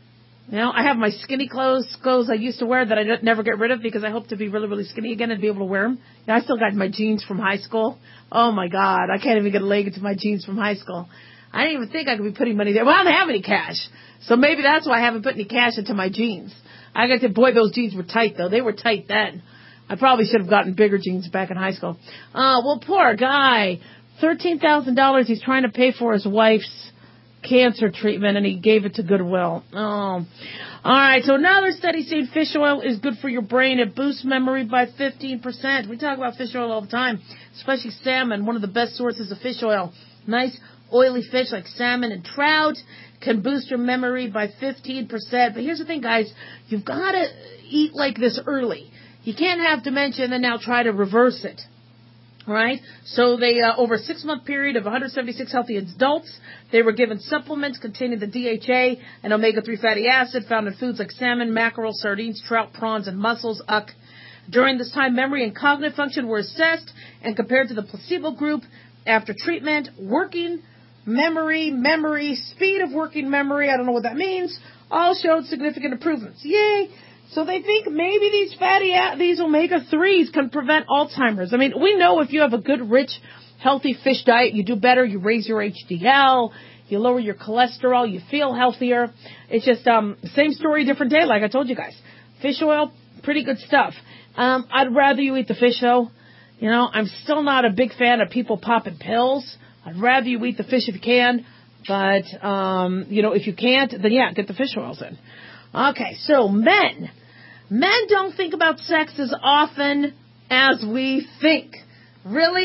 You know, I have my skinny clothes I used to wear that I never get rid of because I hope to be really, really skinny again and be able to wear them. You know, I still got my jeans from high school. Oh, my God. I can't even get a leg into my jeans from high school. I didn't even think I could be putting money there. Well, I don't have any cash. So maybe that's why I haven't put any cash into my jeans. I got to, boy, those jeans were tight, though. They were tight then. I probably should have gotten bigger jeans back in high school. Well, poor guy. $13,000 he's trying to pay for his wife's cancer treatment, and he gave it to Goodwill. Oh. All right, so another study saying fish oil is good for your brain. It boosts memory by 15%. We talk about fish oil all the time, especially salmon, one of the best sources of fish oil. Nice oily fish like salmon and trout can boost your memory by 15%. But here's the thing, guys. You've got to eat like this early. You can't have dementia and then now try to reverse it. Right? So they, over a 6-month period of 176 healthy adults, they were given supplements containing the DHA and omega-3 fatty acid found in foods like salmon, mackerel, sardines, trout, prawns, and mussels. During this time, memory and cognitive function were assessed and compared to the placebo group. After treatment, working memory, speed of working memory, I don't know what that means, all showed significant improvements. Yay! So they think maybe these omega-3s can prevent Alzheimer's. I mean, we know if you have a good, rich, healthy fish diet, you do better, you raise your HDL, you lower your cholesterol, you feel healthier. It's just, same story, different day, like I told you guys. Fish oil, pretty good stuff. I'd rather you eat the fish, though. You know, I'm still not a big fan of people popping pills. I'd rather you eat the fish if you can. But, you know, if you can't, then yeah, get the fish oils in. Okay, so men. Men don't think about sex as often as we think. Really?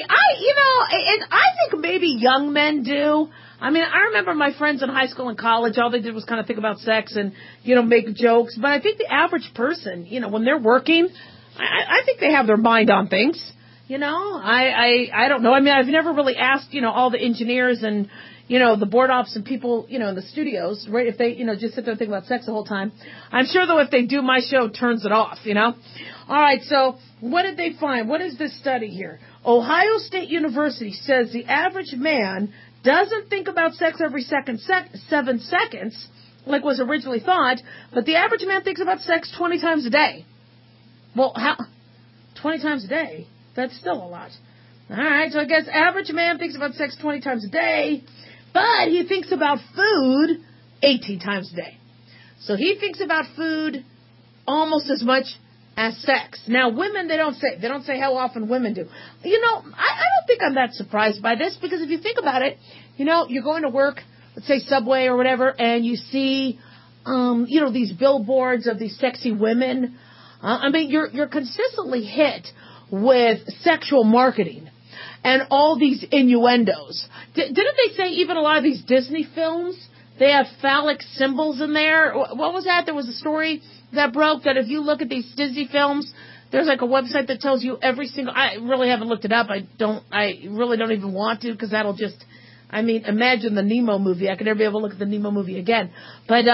I think maybe young men do. I mean, I remember my friends in high school and college, all they did was kind of think about sex and, you know, make jokes. But I think the average person, you know, when they're working, I think they have their mind on things. You know, I don't know. I mean, I've never really asked, you know, all the engineers and, you know, the board ops and people, you know, in the studios, right, if they, you know, just sit there and think about sex the whole time. I'm sure, though, if they do, my show turns it off, you know. All right, so what did they find? What is this study here? Ohio State University says the average man doesn't think about sex every 7 seconds, like was originally thought, but the average man thinks about sex 20 times a day. Well, how? 20 times a day? That's still a lot. All right, so I guess average man thinks about sex 20 times a day, but he thinks about food 18 times a day. So he thinks about food almost as much as sex. Now, women, they don't say how often women do. You know, I don't think I'm that surprised by this, because if you think about it, you know, you're going to work, let's say Subway or whatever, and you see, you know, these billboards of these sexy women. I mean, you're consistently hit with sexual marketing and all these innuendos. Didn't they say even a lot of these Disney films, they have phallic symbols in there? What was that? There was a story that broke that if you look at these Disney films, there's like a website that tells you every single, I really haven't looked it up. I really don't even want to, because that'll just, I mean, imagine the Nemo movie. I could never be able to look at the Nemo movie again. But,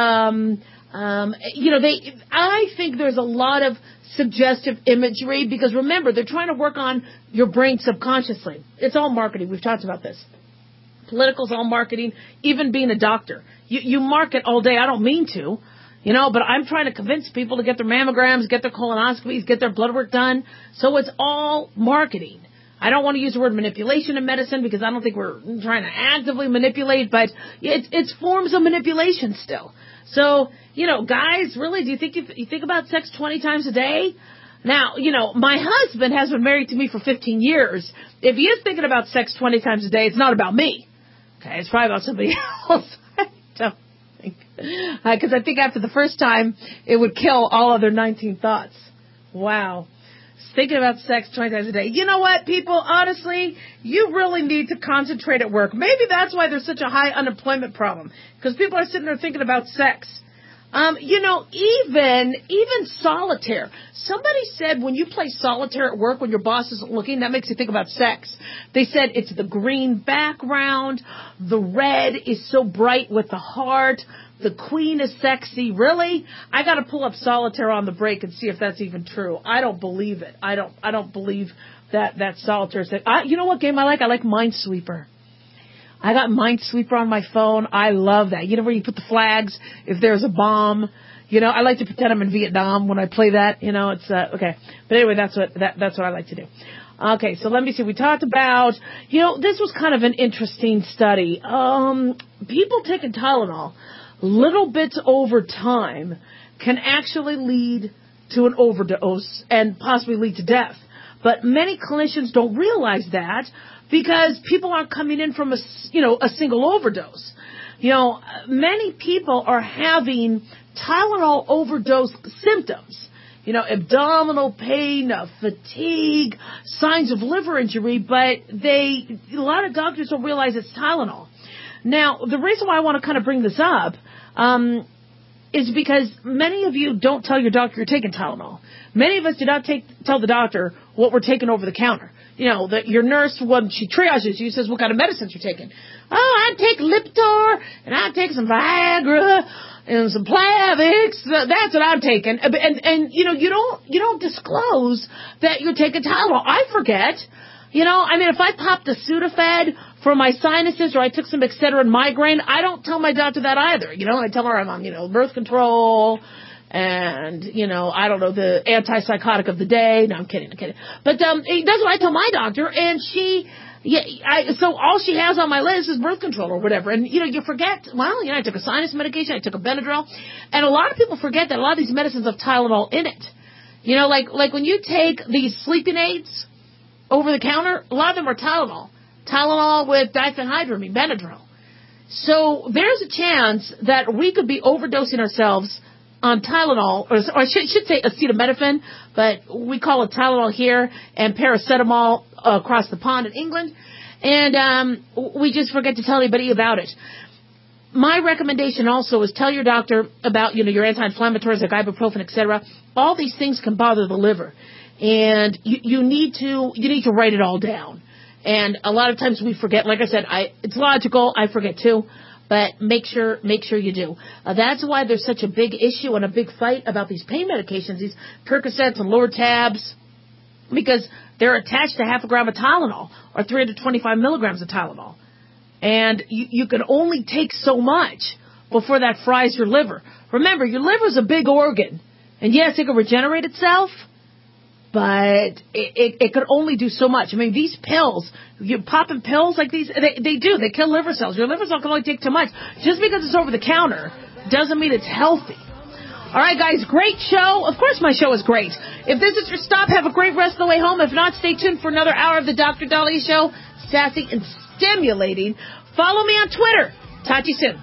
you know, I think there's a lot of suggestive imagery, because remember, they're trying to work on your brain subconsciously. It's all marketing. We've talked about this. Political's all marketing, even being a doctor. You market all day. I don't mean to, you know, but I'm trying to convince people to get their mammograms, get their colonoscopies, get their blood work done. So it's all marketing. I don't want to use the word manipulation in medicine, because I don't think we're trying to actively manipulate, but it's forms of manipulation still. So, you know, guys, really, do you think you think about sex 20 times a day? Now, you know, my husband has been married to me for 15 years. If he is thinking about sex 20 times a day, it's not about me. Okay, it's probably about somebody else. I don't think. Because I think after the first time, it would kill all other 19 thoughts. Wow. Thinking about sex 20 times a day. You know what, people? Honestly, you really need to concentrate at work. Maybe that's why there's such a high unemployment problem, because people are sitting there thinking about sex. You know, even solitaire. Somebody said when you play solitaire at work, when your boss isn't looking, that makes you think about sex. They said it's the green background. The red is so bright with the heart. The queen is sexy. Really? I got to pull up solitaire on the break and see if that's even true. I don't believe it. I don't believe that solitaire is. You know what game I like? I like Minesweeper. I got Minesweeper on my phone. I love that. You know where you put the flags if there's a bomb. You know, I like to pretend I'm in Vietnam when I play that. You know, it's okay. But anyway, that's what I like to do. Okay, so let me see. We talked about, you know, this was kind of an interesting study. People taking Tylenol little bits over time can actually lead to an overdose and possibly lead to death. But many clinicians don't realize that because people aren't coming in from a single overdose. You know, many people are having Tylenol overdose symptoms. You know, abdominal pain, fatigue, signs of liver injury, but a lot of doctors don't realize it's Tylenol. Now, the reason why I want to kind of bring this up is because many of you don't tell your doctor you're taking Tylenol. Many of us do not tell the doctor what we're taking over the counter. You know, that your nurse, when she triages you, says, what kind of medicines you're taking? Oh, I take Lipitor, and I take some Viagra, and some Plavix. That's what I'm taking. And you know, you don't disclose that you're taking Tylenol. I forget. You know, I mean, if I popped a Sudafed for my sinuses or I took some Excedrin migraine, I don't tell my doctor that either. You know, I tell her I'm on, you know, birth control and, you know, I don't know, the antipsychotic of the day. No, I'm kidding. But that's what I tell my doctor, and so all she has on my list is birth control or whatever. And, you know, you forget, well, you know, I took a sinus medication, I took a Benadryl, and a lot of people forget that a lot of these medicines have Tylenol in it. You know, like when you take these sleeping aids over the counter, a lot of them are Tylenol. Tylenol with diphenhydramine, Benadryl. So there's a chance that we could be overdosing ourselves on Tylenol, or I should say acetaminophen, but we call it Tylenol here, and paracetamol across the pond in England. And we just forget to tell anybody about it. My recommendation also is tell your doctor about, you know, your anti-inflammatories like ibuprofen, etc. All these things can bother the liver. And you need to write it all down. And a lot of times we forget. Like I said, it's logical. I forget too. But make sure you do. That's why there's such a big issue and a big fight about these pain medications, these Percocets and Lortabs, because they're attached to half a gram of Tylenol or 325 milligrams of Tylenol. And you can only take so much before that fries your liver. Remember, your liver's a big organ. And yes, it can regenerate itself, but it could only do so much. I mean, these pills, you're popping pills like these, they kill liver cells. Your liver cell can only take too much. Just because it's over the counter doesn't mean it's healthy. All right, guys, great show. Of course my show is great. If this is your stop, have a great rest of the way home. If not, stay tuned for another hour of the Dr. Dahlia Show, sassy and stimulating. Follow me on Twitter. Talk to you soon.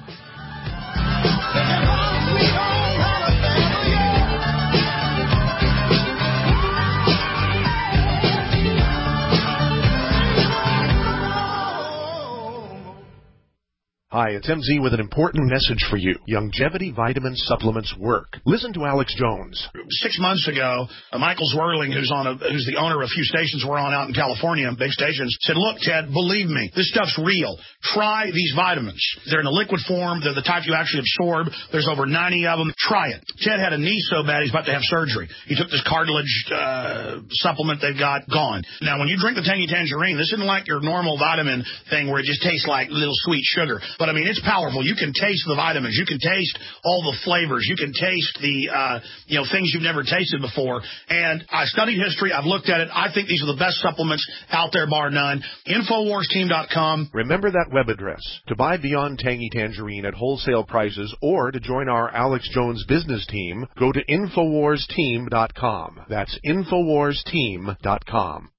Hi, it's MZ with an important message for you. Longevity vitamin supplements work. Listen to Alex Jones. 6 months ago, Michael Zwerling, who's the owner of a few stations we're on out in California, big stations, said, look, Ted, believe me, this stuff's real. Try these vitamins. They're in a liquid form. They're the type you actually absorb. There's over 90 of them. Try it. Ted had a knee so bad he's about to have surgery. He took this cartilage supplement they've got, gone. Now, when you drink the Tangy Tangerine, this isn't like your normal vitamin thing where it just tastes like little sweet sugar. But, I mean, it's powerful. You can taste the vitamins. You can taste all the flavors. You can taste the, things you've never tasted before. And I studied history. I've looked at it. I think these are the best supplements out there, bar none. InfoWarsTeam.com. Remember that web address to buy Beyond Tangy Tangerine at wholesale prices or to join our Alex Jones business team. Go to InfoWarsTeam.com. That's InfoWarsTeam.com.